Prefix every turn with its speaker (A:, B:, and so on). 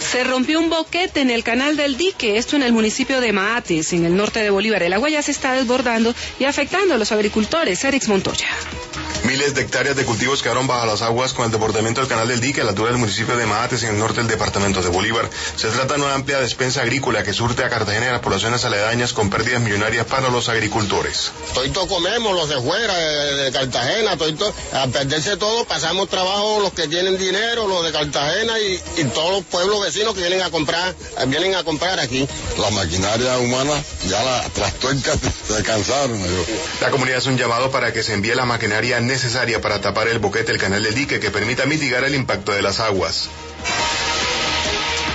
A: Se rompió un boquete en el canal del dique, esto en el municipio de Maates, en el norte de Bolívar. El agua ya se está desbordando y afectando a los agricultores. Erix Montoya.
B: Miles de hectáreas de cultivos quedaron bajo las aguas con el desbordamiento del canal del dique a la altura del municipio de Maates, en el norte del departamento de Bolívar. Se trata de una amplia despensa agrícola que surte a Cartagena y a las poblaciones aledañas con pérdidas millonarias para los agricultores.
C: Toito comemos los de fuera, de Cartagena, toito, a perderse todo, pasamos trabajo los que tienen dinero, los de Cartagena y todos los pueblos vecinos que vienen a comprar aquí.
D: La maquinaria humana ya las tuercas se cansaron.
B: La comunidad hace un llamado para que se envíe la maquinaria necesaria para tapar el boquete del canal del dique que permita mitigar el impacto de las aguas.